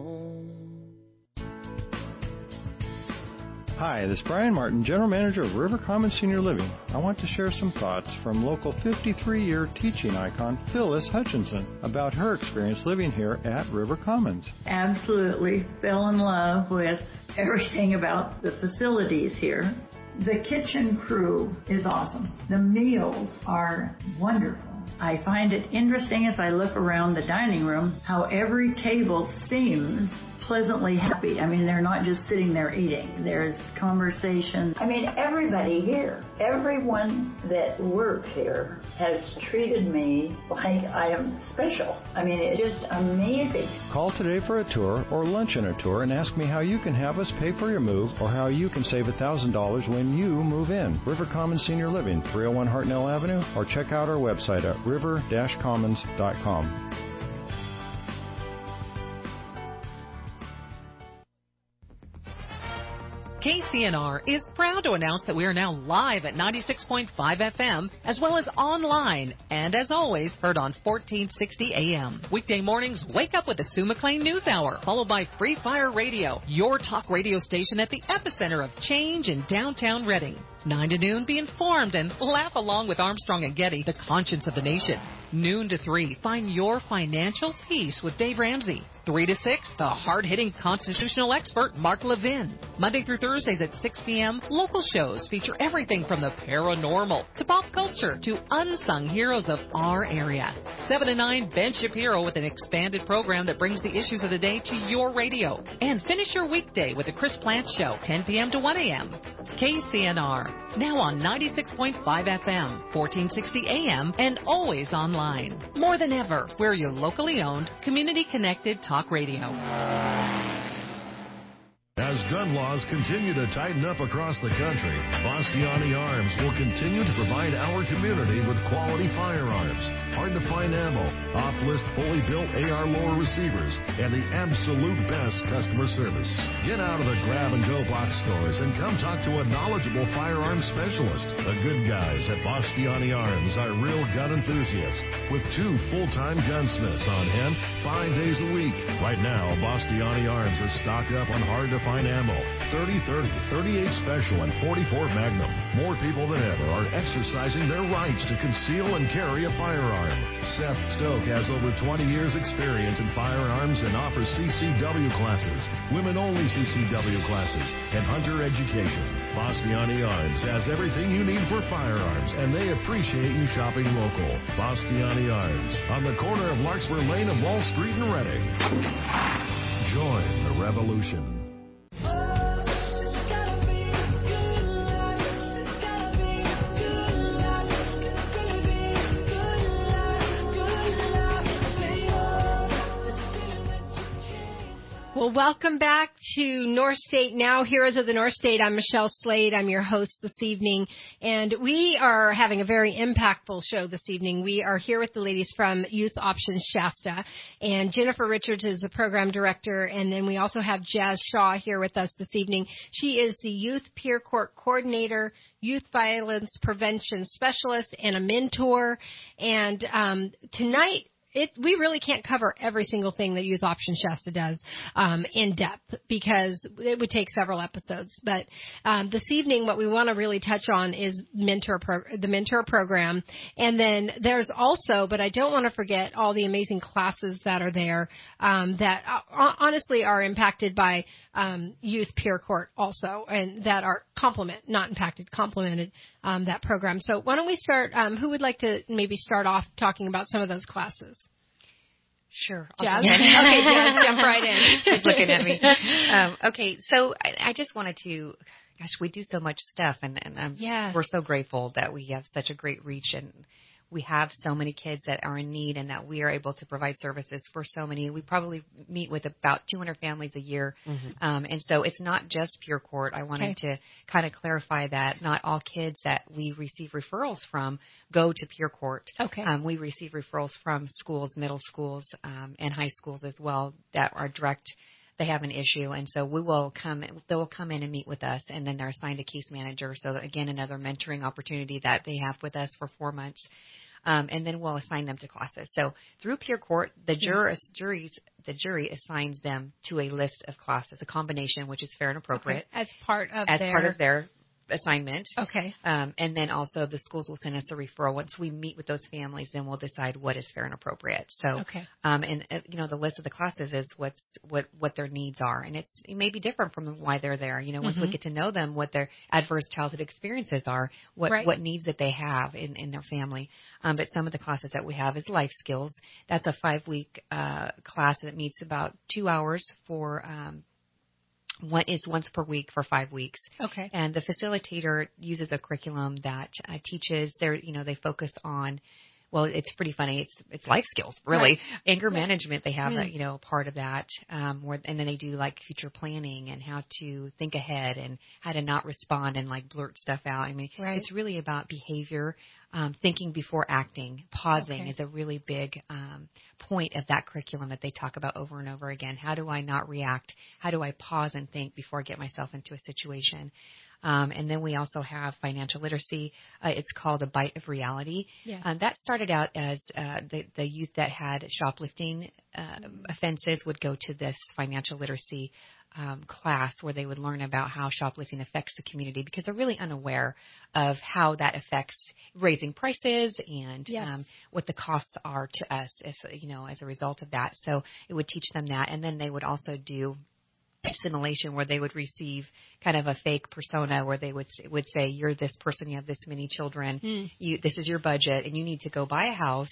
Hi, this is Brian Martin, General Manager of River Commons Senior Living. I want to share some thoughts from local fifty-three-year teaching icon Phyllis Hutchinson about her experience living here at River Commons. Absolutely fell in love with everything about the facilities here. The kitchen crew is awesome. The meals are wonderful. I find it interesting as I look around the dining room how every table seems pleasantly happy. I mean, they're not just sitting there eating. There's conversation. I mean, everybody here, everyone that works here has treated me like I am special. I mean, it's just amazing. Call today for a tour or lunch and a tour and ask me how you can have us pay for your move or how you can save one thousand dollars when you move in. River Commons Senior Living, three oh one Hartnell Avenue, or check out our website at river dash commons dot com. K C N R is proud to announce that we are now live at ninety-six point five F M, as well as online, and as always, heard on fourteen sixty A M. Weekday mornings, wake up with the Sue McLean News Hour, followed by Free Fire Radio, your talk radio station at the epicenter of change in downtown Redding. nine to noon, be informed and laugh along with Armstrong and Getty, the conscience of the nation. Noon to three, find your financial peace with Dave Ramsey. three to six, the hard-hitting constitutional expert, Mark Levin. Monday through Thursdays at six p.m., local shows feature everything from the paranormal to pop culture to unsung heroes of our area. seven to nine, Ben Shapiro with an expanded program that brings the issues of the day to your radio. And finish your weekday with the Chris Plante Show, ten p.m. to one a.m. K C N R, now on ninety-six point five F M, fourteen sixty A M, and always online. More than ever, we're your locally owned, community-connected talk radio. As gun laws continue to tighten up across the country, Bastiani Arms will continue to provide our community with quality firearms, hard-to-find ammo, off-list fully built A R lower receivers, and the absolute best customer service. Get out of the grab-and-go box stores and come talk to a knowledgeable firearms specialist. The good guys at Bastiani Arms are real gun enthusiasts with two full-time gunsmiths on hand five days a week. Right now, Bastiani Arms is stocked up on hard-to-find ammo, thirty thirty, thirty-eight Special, and forty-four Magnum. More people than ever are exercising their rights to conceal and carry a firearm. Seth Stoke has over twenty years experience in firearms and offers C C W classes, women-only C C W classes, and hunter education. Bastiani Arms has everything you need for firearms, and they appreciate you shopping local. Bastiani Arms, on the corner of Larkspur Lane and Wall Street in Reading. Join the revolution. Well, welcome back to North State Now, Heroes of the North State. I'm Michelle Slade. I'm your host this evening, and we are having a very impactful show this evening. We are here with the ladies from Youth Options Shasta, and Jennifer Richards is the program director, and then we also have Jazz Shaw here with us this evening. She is the Youth Peer Court Coordinator, Youth Violence Prevention Specialist, and a mentor. And um, tonight, It, we really can't cover every single thing that Youth Options Shasta does um, in depth because it would take several episodes. But um, this evening, what we want to really touch on is mentor pro- the mentor program. And then there's also, but I don't want to forget, all the amazing classes that are there um, that uh, honestly are impacted by um, Youth Peer Court also, and that are complement, not impacted, complemented um, that program. So why don't we start? Um, who would like to maybe start off talking about some of those classes? Sure. Jazz? Okay, Jazz, jump right in. She's looking at me. Um, okay, so I, I just wanted to, gosh, we do so much stuff, and, and um, yeah. we're so grateful that we have such a great reach, and we have so many kids that are in need, and that we are able to provide services for so many. We probably meet with about two hundred families a year, mm-hmm. um, and so it's not just Peer Court. I wanted okay. to kind of clarify that not all kids that we receive referrals from go to Peer Court. Okay. Um, we receive referrals from schools, middle schools, um, and high schools as well that are direct. They have an issue, and so we will come. They will come in and meet with us, and then they're assigned a case manager. So again, another mentoring opportunity that they have with us for four months. Um, and then we'll assign them to classes. So through Peer Court, the jurors, juries, the jury assigns them to a list of classes, a combination, which is fair and appropriate. Okay. As part of as their... part of their assignment. Okay. Um, and then also the schools will send us a referral. Once we meet with those families, then we'll decide what is fair and appropriate. So, okay. um, and uh, you know, the list of the classes is what's what what their needs are, and it's it may be different from why they're there. You know, once mm-hmm. we get to know them, what their adverse childhood experiences are, what right. what needs that they have in in their family. Um, but some of the classes that we have is life skills. That's a five week uh, class that meets about two hours for. Um, One is once per week for five weeks. Okay. And the facilitator uses a curriculum that uh, teaches their, you know, they focus on, well, it's pretty funny. It's it's life skills, really. Right. Anger yeah. management, they have, yeah. that, you know, part of that. Um, more, and then they do like future planning and how to think ahead and how to not respond and like blurt stuff out. I mean, right. it's really about behavior. Um, thinking before acting, pausing okay. is a really big um, point of that curriculum that they talk about over and over again. How do I not react? How do I pause and think before I get myself into a situation? Um, and then we also have financial literacy. Uh, it's called A Bite of Reality. Yeah. Um, that started out as uh, the, the youth that had shoplifting uh, mm-hmm. offenses would go to this financial literacy Um, class where they would learn about how shoplifting affects the community because they're really unaware of how that affects raising prices and yes. um, what the costs are to us, as you know, as a result of that. So it would teach them that, and then they would also do assimilation where they would receive kind of a fake persona where they would would say, "You're this person, you have this many children, mm. you this is your budget, and you need to go buy a house."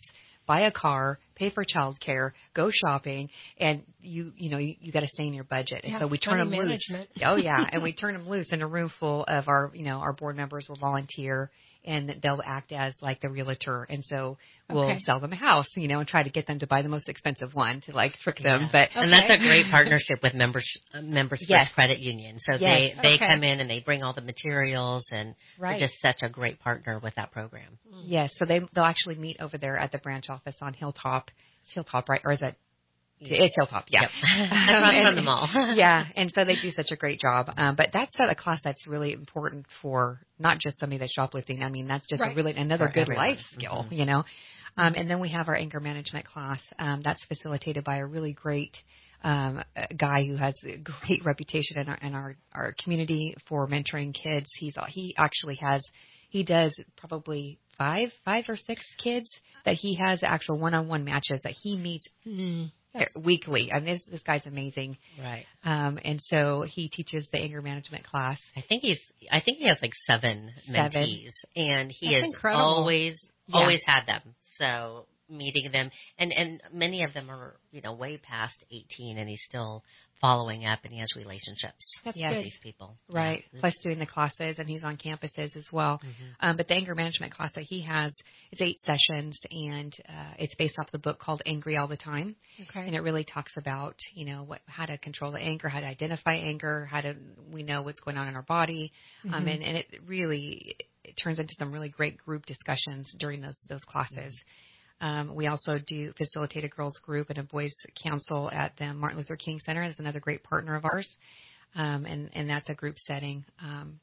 buy a car, pay for childcare, go shopping, and you you know you, you got to stay in your budget. And yeah, so we turn them management. loose. Oh yeah, and we turn them loose in a room full of our you know our board members will volunteer. And they'll act as like the realtor, and so we'll okay. sell them a house, you know, and try to get them to buy the most expensive one to like trick them. Yeah. But and okay. that's a great partnership with members uh, Members yes. First Credit Union. So yes. they they okay. come in and they bring all the materials, and right. they're just such a great partner with that program. Yes, so they they'll actually meet over there at the branch office on Hilltop. It's Hilltop, right? Or is it? It's Hilltop, yeah. Yep. um, and, from the mall. yeah, and so they do such a great job. Um, but that's a class that's really important for not just somebody that's shoplifting. I mean, that's just right. a really another for good everyone. life skill, mm-hmm. you know. Um, and then we have our anger management class. Um, that's facilitated by a really great um, guy who has a great reputation in our in our, our community for mentoring kids. He's he actually has he does probably five five or six kids that he has actual one-on-one matches that he meets. Mm. Weekly. I mean, this, this guy's amazing. Right. Um, and so he teaches the anger management class. I think he's, I think he has like seven, seven. mentees, and he That's has incredible. always, yeah. always had them. So meeting them, and, and many of them are, you know, way past eighteen, and he's still following up, and he has relationships That's with good. these people. Right. Yeah. Plus doing the classes, and he's on campuses as well. Mm-hmm. Um, but the anger management class that he has, it's eight sessions, and uh, it's based off the book called Angry All the Time. Okay. And it really talks about, you know, what how to control the anger, how to identify anger, how to we know what's going on in our body. Mm-hmm. Um, and, and it really it turns into some really great group discussions during those those classes. Mm-hmm. Um, we also do facilitate a girls group and a boys council at the Martin Luther King Center. That's another great partner of ours. Um, and, and that's a group setting. Um,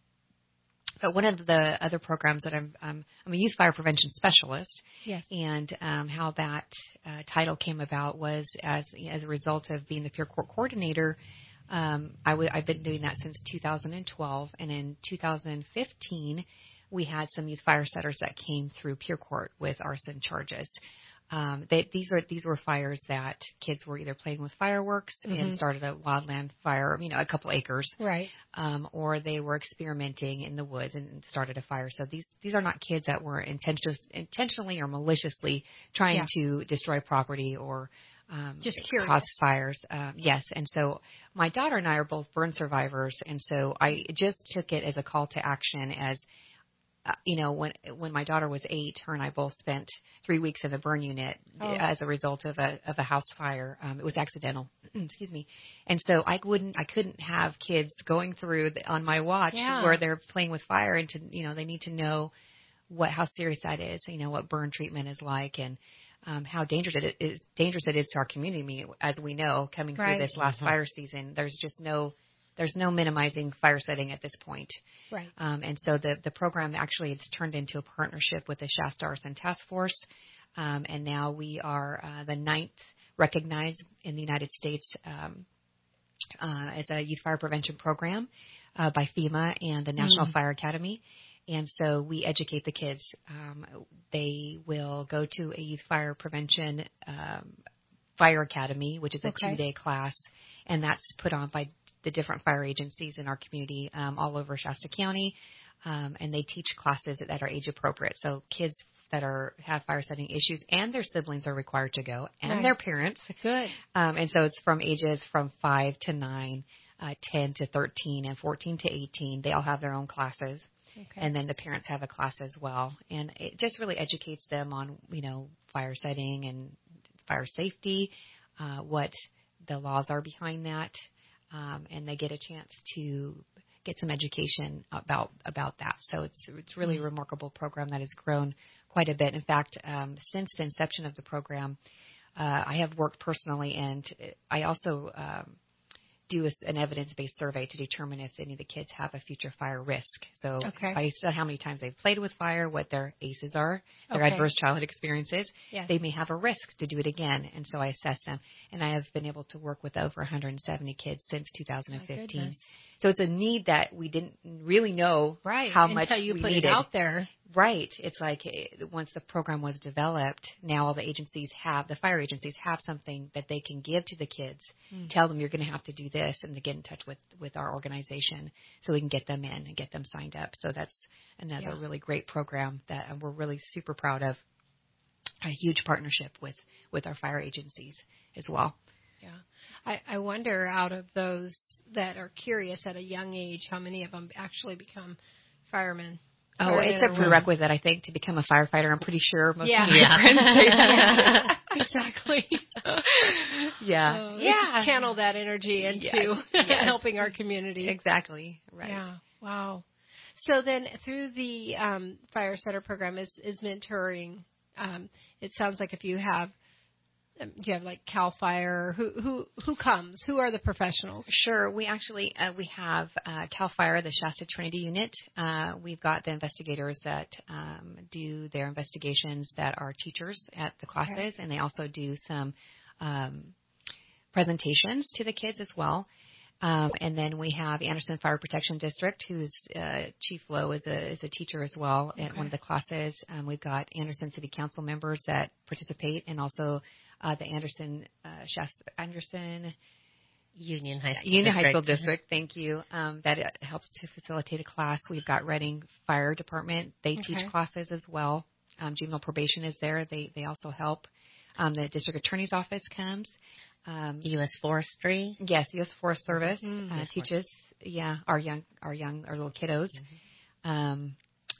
but one of the other programs that I'm, um, I'm a youth fire prevention specialist. Yes. And um, how that uh, title came about was as as a result of being the peer court coordinator. Um, I w- I've been doing that since two thousand twelve. And in two thousand fifteen, we had some youth fire setters that came through peer court with arson charges. Um, they, these were these were fires that kids were either playing with fireworks mm-hmm. and started a wildland fire, you know, a couple acres, right? Um, or they were experimenting in the woods and started a fire. So these these are not kids that were intention, intentionally or maliciously trying yeah. to destroy property or um, just curious. cause fires. Um, yes, and so my daughter and I are both burn survivors, and so I just took it as a call to action as. Uh, you know, when when my daughter was eight, her and I both spent three weeks in the burn unit oh. as a result of a of a house fire. Um, it was accidental, excuse me, and so I wouldn't, I couldn't have kids going through the, on my watch yeah. where they're playing with fire, and to you know they need to know what how serious that is, you know what burn treatment is like, and um, how dangerous it is dangerous it is to our community. As we know, coming right. through this last mm-hmm. fire season, there's just no. There's no minimizing fire setting at this point. Right. Um, and so the, the program actually has turned into a partnership with the Shasta Arson Task Force. Um, and now we are uh, the ninth recognized in the United States um, uh, as a youth fire prevention program uh, by FEMA and the National mm. Fire Academy. And so we educate the kids. Um, they will go to a youth fire prevention um, fire academy, which is a okay. two-day class, and that's put on by the different fire agencies in our community um, all over Shasta County, um, and they teach classes that are age appropriate. So kids that are have fire setting issues and their siblings are required to go, and right. their parents. Good. Um, and so it's from ages from five to nine, uh, ten to thirteen, and fourteen to eighteen. They all have their own classes, okay. and then the parents have a class as well. And it just really educates them on you know fire setting and fire safety, uh, what the laws are behind that. Um, and they get a chance to get some education about about that. So it's it's really a remarkable program that has grown quite a bit. In fact, um, since the inception of the program, uh, I have worked personally, and I also um, do a, an evidence-based survey to determine if any of the kids have a future fire risk. So okay. I said how many times they've played with fire, what their A C Es are, their okay. adverse childhood experiences. Yes. They may have a risk to do it again, and so I assess them. And I have been able to work with over one hundred seventy kids since two thousand fifteen. So it's a need that we didn't really know right. how Until much you we put needed. it out there. Right. It's like once the program was developed, now all the agencies have, the fire agencies have something that they can give to the kids, mm. tell them you're going to have to do this, and to get in touch with, with our organization so we can get them in and get them signed up. So that's another yeah. really great program that we're really super proud of. a huge partnership with, with our fire agencies as well. Yeah. I, I wonder, out of those that are curious at a young age, how many of them actually become firemen? Oh, firemen it's a prerequisite, I think, to become a firefighter. I'm pretty sure most yeah. of my friends say that. Exactly. yeah. So yeah. Just channel that energy into yes. Yes. helping our community. Exactly. Right. Yeah. Wow. So then through the um, Fire Setter program is, is mentoring. Um, it sounds like if you have, um, do you have like CAL FIRE? Who who who comes? Who are the professionals? Sure. We actually uh, we have uh, CAL FIRE, the Shasta Trinity unit. Uh, we've got the investigators that um, do their investigations that are teachers at the classes, okay. and they also do some um, presentations to the kids as well. Um, and then we have Anderson Fire Protection District, who's uh, Chief Lowe is a is a teacher as well at okay. one of the classes. Um, we've got Anderson City Council members that participate, and also uh, the Anderson uh, Shasta, Anderson Union High School Union District. High School District. Thank you. Um, that uh, helps to facilitate a class. We've got Reading Fire Department. They okay. teach classes as well. Um, juvenile probation is there. They they also help. Um, the district attorney's office comes. Um, U S Forestry. Yes, U S Forest Service mm-hmm. uh, yes, teaches. Forest. Yeah, our young, our young, our little kiddos. Mm-hmm. Um,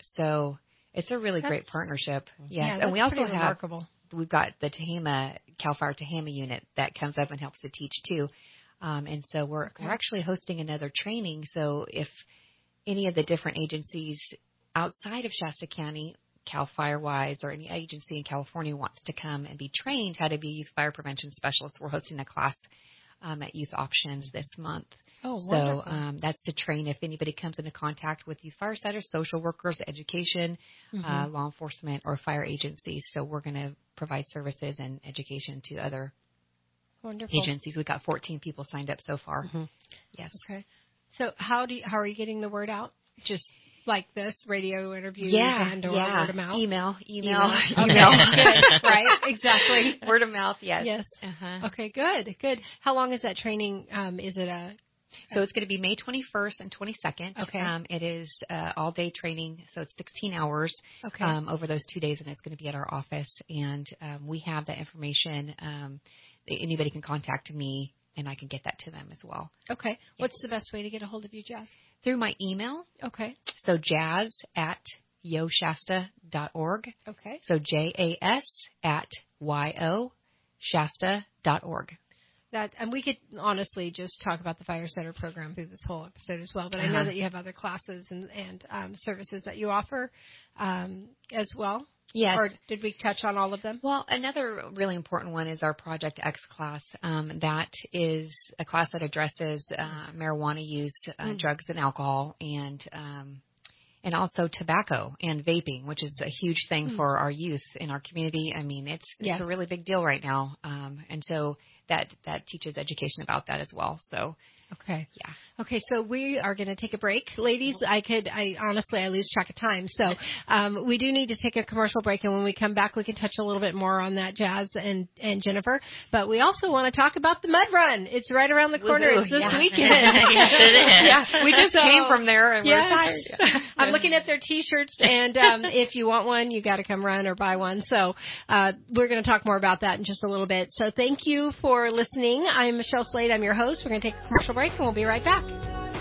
so it's a really that's, great partnership. Yes, yeah, and we also have remarkable. We've got the Tehama CAL FIRE Tehama unit that comes up and helps to teach too. Um, and so we're okay. we're actually hosting another training. So if any of the different agencies outside of Shasta County, CAL FIRE-wise, or any agency in California wants to come and be trained how to be a youth fire prevention specialist, we're hosting a class um, at Youth Options this month. Oh, wonderful. So um, that's to train if anybody comes into contact with youth fire setters, social workers, education, mm-hmm. uh, law enforcement, or fire agencies. So we're going to provide services and education to other wonderful. agencies. We've got fourteen people signed up so far. Mm-hmm. Yes. Okay. So how do you, how are you getting the word out? Just like this, radio interviews yeah, and or yeah. word of mouth? Email, email, email. email. Good, right, exactly. Word of mouth, yes. Yes. Uh-huh. Okay, good, good. How long is that training? Um, is it a... So it's going to be May twenty-first and twenty-second. Okay. Um, it is uh, all-day training, so it's sixteen hours okay. um, over those two days, and it's going to be at our office. And um, we have that information. Um, anybody can contact me, and I can get that to them as well. Okay. Yeah. What's the best way to get a hold of you, Jazz? Through my email. Okay. So jazz at yo shasta dot org. Okay. So J A S at Y O Shasta dot org. That, and we could honestly just talk about the Fire Setter program through this whole episode as well. But I know uh-huh. that you have other classes and, and um, services that you offer um, as well. Yes. Or did we touch on all of them? Well, another really important one is our Project X class. Um, that is a class that addresses uh, marijuana use, uh, mm. drugs and alcohol, and um, and also tobacco and vaping, which is a huge thing mm. for our youth in our community. I mean, it's it's yes. a really big deal right now, um, and so that that teaches education about that as well. So. Okay. Yeah. Okay, so we are going to take a break. Ladies, I could, I honestly, I lose track of time. So um, we do need to take a commercial break, and when we come back, we can touch a little bit more on that, Jazz and, and Jennifer. But we also want to talk about the Mud Run. It's right around the corner. Woo-hoo. It's this yeah. weekend. Yes, it is. Yeah, we just so, came from there, and yes. we're tired. Yeah. I'm looking at their T-shirts, and um, if you want one, you got to come run or buy one. So uh, we're going to talk more about that in just a little bit. So thank you for listening. I'm Michelle Slade. I'm your host. We're going to take a commercial break, and we'll be right back.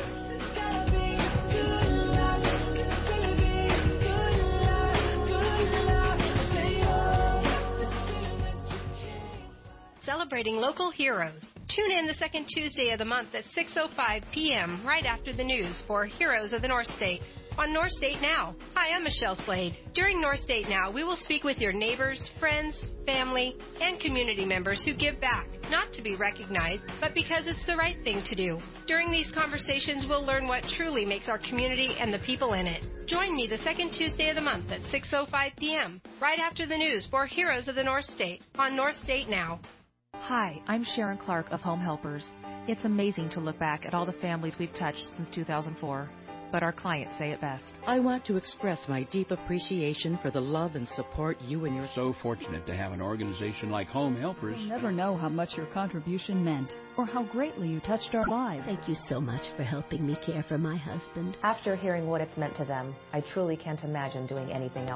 Celebrating local heroes. Tune in the second Tuesday of the month at six oh five p.m. right after the news for Heroes of the North State on North State Now. Hi, I'm Michelle Slade. During North State Now, we will speak with your neighbors, friends, family, and community members who give back, not to be recognized, but because it's the right thing to do. During these conversations, we'll learn what truly makes our community and the people in it. Join me the second Tuesday of the month at six oh five p.m. right after the news for Heroes of the North State on North State Now. Hi, I'm Sharon Clark of Home Helpers. It's amazing to look back at all the families we've touched since two thousand four, but our clients say it best. I want to express my deep appreciation for the love and support you and your... So fortunate to have an organization like Home Helpers. You'll never know how much your contribution meant or how greatly you touched our lives. Thank you so much for helping me care for my husband. After hearing what it's meant to them, I truly can't imagine doing anything else.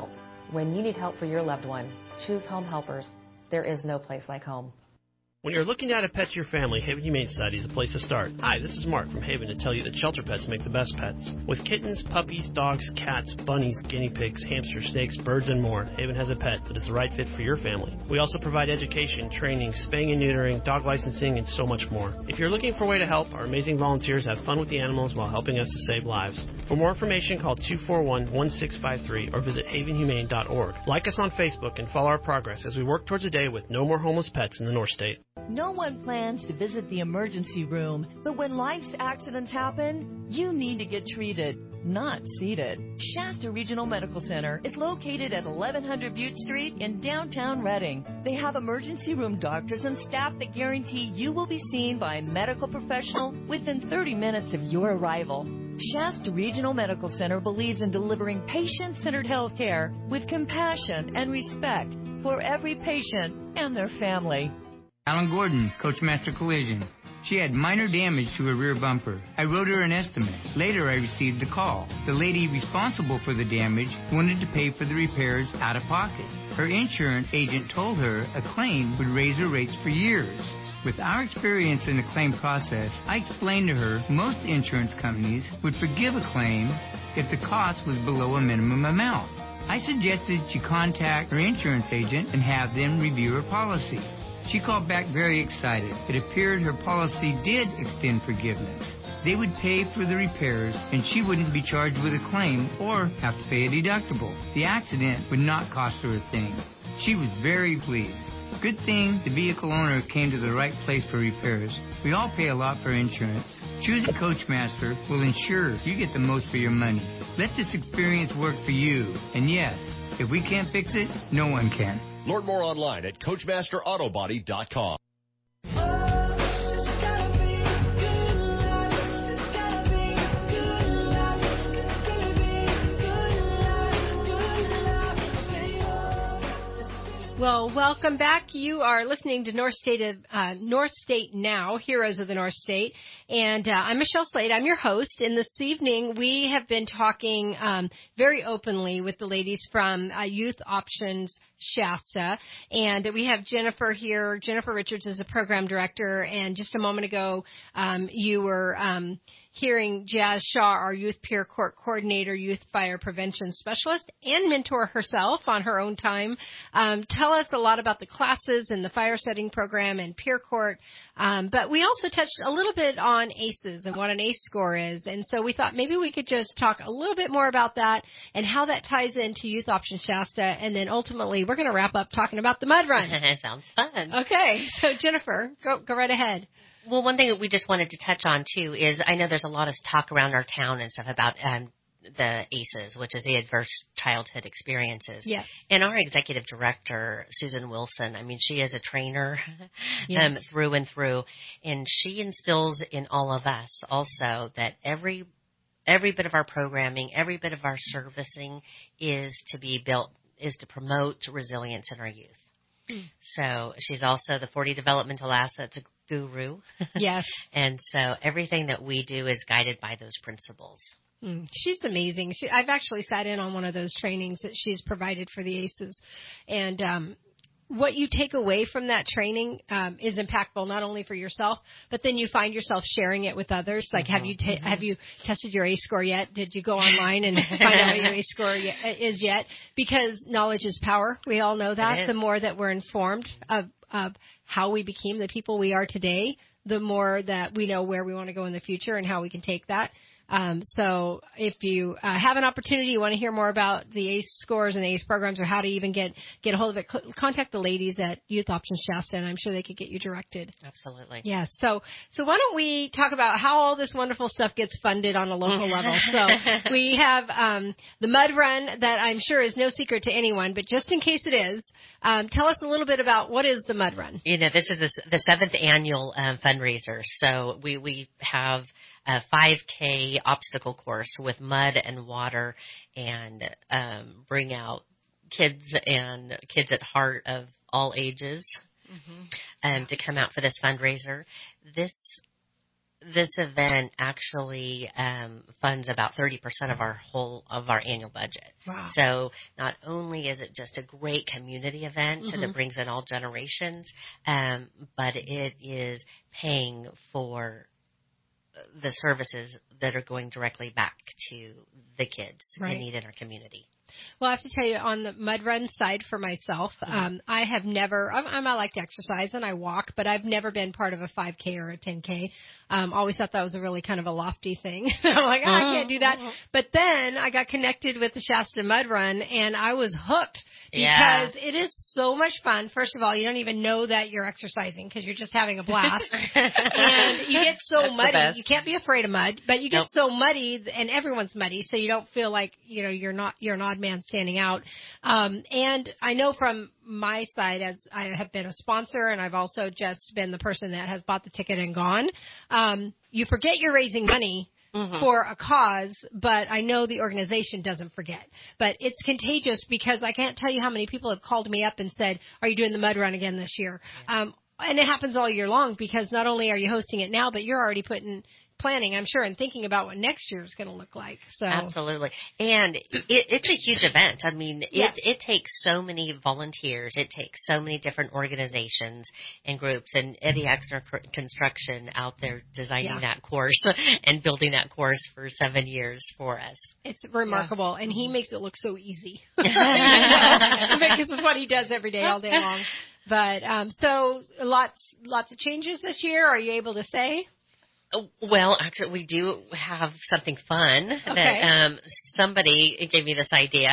When you need help for your loved one, choose Home Helpers. There is no place like home. When you're looking to add a pet to your family, Haven Humane Society is a place to start. Hi, this is Mark from Haven to tell you that shelter pets make the best pets. With kittens, puppies, dogs, cats, bunnies, guinea pigs, hamsters, snakes, birds, and more, Haven has a pet that is the right fit for your family. We also provide education, training, spaying and neutering, dog licensing, and so much more. If you're looking for a way to help, our amazing volunteers have fun with the animals while helping us to save lives. For more information, call two four one, one six five three or visit haven humane dot org. Like us on Facebook and follow our progress as we work towards a day with no more homeless pets in the North State. No one plans to visit the emergency room, but when life's accidents happen, you need to get treated, not seated. Shasta Regional Medical Center is located at eleven hundred Butte Street in downtown Reading. They have emergency room doctors and staff that guarantee you will be seen by a medical professional within thirty minutes of your arrival. Shasta Regional Medical Center believes in delivering patient-centered health care with compassion and respect for every patient and their family. Alan Gordon, Coachmaster Collision. She had minor damage to her rear bumper. I wrote her an estimate. Later, I received a call. The lady responsible for the damage wanted to pay for the repairs out of pocket. Her insurance agent told her a claim would raise her rates for years. With our experience in the claim process, I explained to her most insurance companies would forgive a claim if the cost was below a minimum amount. I suggested she contact her insurance agent and have them review her policy. She called back very excited. It appeared her policy did extend forgiveness. They would pay for the repairs, and she wouldn't be charged with a claim or have to pay a deductible. The accident would not cost her a thing. She was very pleased. Good thing the vehicle owner came to the right place for repairs. We all pay a lot for insurance. Choosing Coachmaster will ensure you get the most for your money. Let this experience work for you. And yes, if we can't fix it, no one can. Learn more online at coachmaster auto body dot com. Well, welcome back. You are listening to North State of uh, North State Now, Heroes of the North State, and uh, I'm Michelle Slade. I'm your host. And this evening, we have been talking um, very openly with the ladies from uh, Youth Options Shasta, and we have Jennifer here. Jennifer Richards is the program director, and just a moment ago, um, you were um, hearing Jazz Shaw, our Youth Peer Court Coordinator, Youth Fire Prevention Specialist, and mentor herself on her own time, um, tell us a lot about the classes and the fire setting program and peer court. Um, but we also touched a little bit on A C Es and what an A C E score is. And so we thought maybe we could just talk a little bit more about that and how that ties into Youth Option Shasta. And then ultimately we're going to wrap up talking about the mud run. Sounds fun. Okay. So Jennifer, go, go right ahead. Well, one thing that we just wanted to touch on, too, is I know there's a lot of talk around our town and stuff about um, the A C Es, which is the Adverse Childhood Experiences. Yes. And our executive director, Susan Wilson, I mean, she is a trainer Yes. um, through and through, and she instills in all of us also that every every bit of our programming, every bit of our servicing is to be built, is to promote resilience in our youth. Mm. So she's also the forty Developmental Assets Guru. Yes. And so everything that we do is guided by those principles. Mm, she's amazing. She, I've actually sat in on one of those trainings that she's provided for the A C Es. And um, what you take away from that training um, is impactful not only for yourself, but then you find yourself sharing it with others. Like, mm-hmm. have you ta- mm-hmm. have you tested your A C E score yet? Did you go online and find out what your A C E score yet, is yet? Because knowledge is power. We all know that. The more that we're informed of, of how we became the people we are today, the more that we know where we want to go in the future and how we can take that. Um, so if you uh, have an opportunity, you want to hear more about the A C E scores and the A C E programs or how to even get, get a hold of it, c- contact the ladies at Youth Options Shasta, and I'm sure they could get you directed. Absolutely. Yeah. So, so why don't we talk about how all this wonderful stuff gets funded on a local level? So we have um, the Mud Run that I'm sure is no secret to anyone, but just in case it is, um, tell us a little bit about what is the Mud Run. You know, this is the, the seventh annual um, fundraiser. So we, we have a five K obstacle course with mud and water, and um, bring out kids and kids at heart of all ages mm-hmm. um, to come out for this fundraiser. This this event actually um, funds about thirty percent of our whole of our annual budget. Wow. So not only is it just a great community event Mm-hmm. that brings in all generations, um, but it is paying for the services that are going directly back to the kids Right. in need in our community. Well, I have to tell you, on the mud run side for myself, Mm-hmm. um, I have never, I'm, I'm, I like to exercise and I walk, but I've never been part of a five K or a ten K. Um, always thought that was a really kind of a lofty thing. I'm like, oh, I can't do that. But then I got connected with the Shasta Mud Run and I was hooked because Yeah. it is so much fun. First of all, you don't even know that you're exercising because you're just having a blast. And you get so That's the muddy. best. You can't be afraid of mud, but you get Nope. so muddy and everyone's muddy, so you don't feel like, you know, you're not, you're an odd man standing out. Um, and I know from my side, as I have been a sponsor and I've also just been the person that has bought the ticket and gone, um, you forget you're raising money Mhm. for a cause, but I know the organization doesn't forget. But it's contagious because I can't tell you how many people have called me up and said, are you doing the mud run again this year? Yeah. Um, and it happens all year long because not only are you hosting it now, but you're already putting planning, I'm sure, and thinking about what next year is going to look like. So Absolutely. And it, it's a huge event. I mean, it, Yes. it takes so many volunteers. It takes so many different organizations and groups. And Eddie Axner Cr- Construction out there designing Yeah. that course and building that course for seven years for us. It's remarkable, and he makes it look so easy. This is what he does every day, all day long. But um, so lots, lots of changes this year. Are you able to say? Well, actually, we do have something fun Okay. that um, somebody gave me this idea.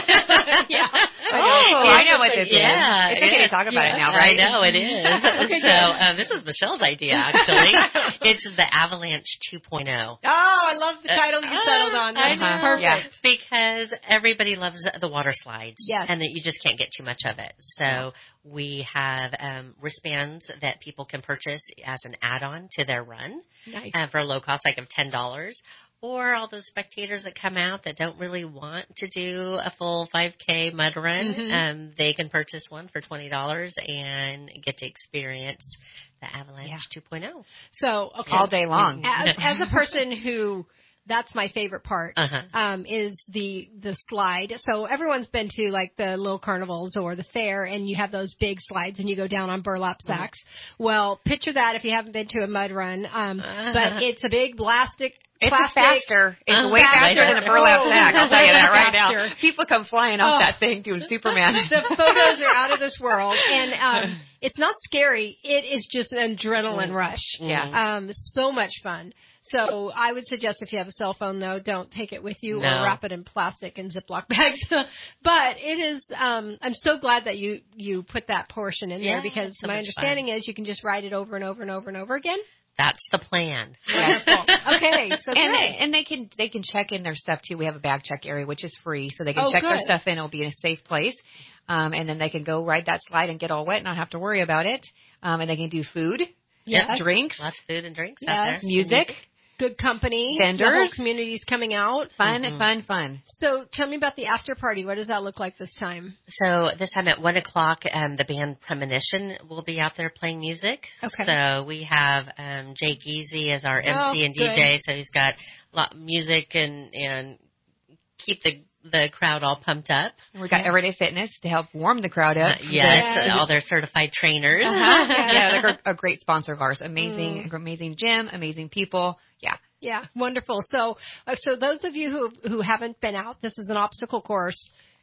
Yeah. Oh, I know what this is. Yeah, It's okay yeah. to talk about Yeah. it now, right? I know it is. Okay, So um, this is Michelle's idea, actually. It's the Avalanche two point oh. Oh, I love the title you settled on. I That's know. perfect. Yeah. Because everybody loves the water slides. Yes. And that you just can't get too much of it. So we have um, wristbands that people can purchase as an add-on to their run. Nice. Uh, for a low cost, like of ten dollars. Or all those spectators that come out that don't really want to do a full five K mud run, Mhm. um, they can purchase one for twenty dollars and get to experience the Avalanche Yeah. two point oh. So, okay. All day long. As, as a person who, that's my favorite part, Uh-huh. um, is the, the slide. So everyone's been to like the little carnivals or the fair and you have those big slides and you go down on burlap sacks. Mm-hmm. Well, picture that if you haven't been to a mud run. Um, Uh-huh. but it's a big plastic, It's plastic. faster. It's Uh, way faster than a burlap Oh. sack. I'll tell you that right Faster. now. People come flying off Oh. that thing doing Superman. The photos are out of this world, and um, it's not scary. It is just an adrenaline rush. Yeah. Um, so much fun. So I would suggest if you have a cell phone, though, don't take it with you No. or wrap it in plastic and Ziploc bags. But it is. Um, I'm so glad that you you put that portion in Yeah, there because it's so my much understanding is you can just ride it over and over and over and over again. That's the plan. Wonderful. Okay. So and great. and they can they can check in their stuff too. We have a bag check area which is free, so they can Oh, check their good. stuff in. It'll be in a safe place, um, and then they can go ride that slide and get all wet and not have to worry about it. Um, and they can do food, Yes. drinks, Lots of food and drinks Yes. out there. music, Good company. Vendors. The whole community's coming out. fun, Mhm. fun, fun. So tell me about the after party. What does that look like this time? So this time at one o'clock, um, the band Premonition will be out there playing music. Okay. So we have um, Jake Easy as our M C Oh, and D J. good. So he's got a lot music and and keep the the crowd all pumped up. And we got Everyday Fitness to help warm the crowd up. Uh, yes, Yes. all their certified trainers. Uh-huh. Yeah, they're a great sponsor of ours. Amazing, Mm. amazing gym, amazing people. Yeah. Yeah, wonderful. So, uh, so those of you who who haven't been out, this is an obstacle course,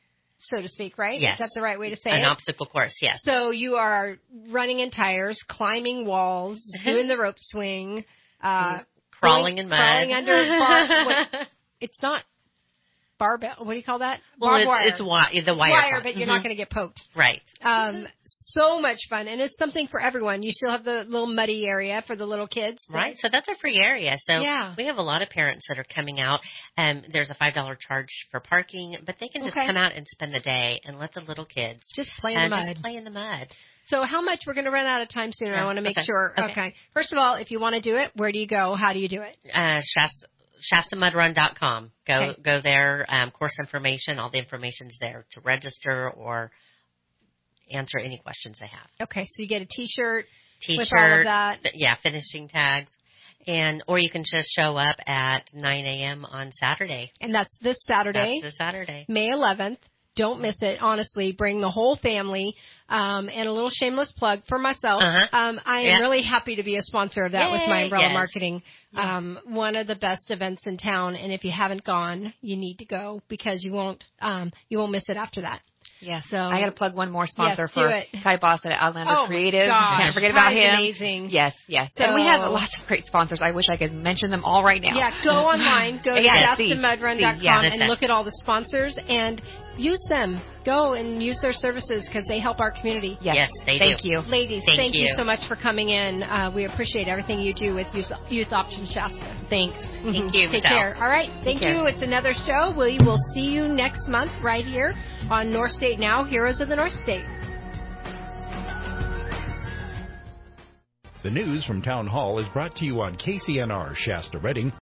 so to speak, right? Yes. Is that the right way to say An it? obstacle course, yes. So you are running in tires, climbing walls, doing the rope swing, uh, Crawling going- in mud. crawling under bar. What, it's not barbell. What do you call that? Well, Barbed it's, wire. it's wi- the wire. wire, part. but you're Mhm. not going to get poked. Right. Um, so much fun, and it's something for everyone. You still have the little muddy area for the little kids. Right, so that's a free area. So Yeah. we have a lot of parents that are coming out. Um, there's a five dollars charge for parking, but they can just Okay. come out and spend the day and let the little kids Just play in uh, the mud. just play in the mud. So how much? We're going to run out of time soon. Yeah, I want to make okay. sure. Okay. Okay. First of all, if you want to do it, where do you go? How do you do it? Uh, Shasta, Shasta Mud Run dot com. Go Okay. go there. Um, course information. All the information's there to register or answer any questions they have. Okay. So you get a T-shirt T-shirt. with all of that. Yeah, finishing tags. And or you can just show up at nine a.m. on Saturday. And that's this Saturday. That's this Saturday. May eleventh. Don't miss it. Honestly, bring the whole family. Um, and a little shameless plug for myself. Uh-huh. Um, I am yeah. really happy to be a sponsor of that Yay, with my Umbrella yes. Marketing. Um, one of the best events in town. And if you haven't gone, you need to go because you won't, um, you won't miss it after that. Yes. So I got to plug one more sponsor yes, for do it. Ty Boss at Outlander oh Creative. Gosh, Can't forget about Ty's him. Amazing. Yes, yes. So, and we have lots of great sponsors. I wish I could mention them all right now. Yeah, go online, go to yeah, shasta mud run dot com yeah, and look at all the sponsors and use them. Go and use their services because they help our community. Yes, yes they thank do. you. Ladies, thank, thank you. you so much for coming in. Uh, we appreciate everything you do with Youth, Youth Option Shasta. Thanks. Thank Mm-hmm. you, Take Michelle. care. All right. Thank Take you. care. It's another show. We will see you next month right here on North State Now, Heroes of the North State. The news from Town Hall is brought to you on K C N R Shasta Redding.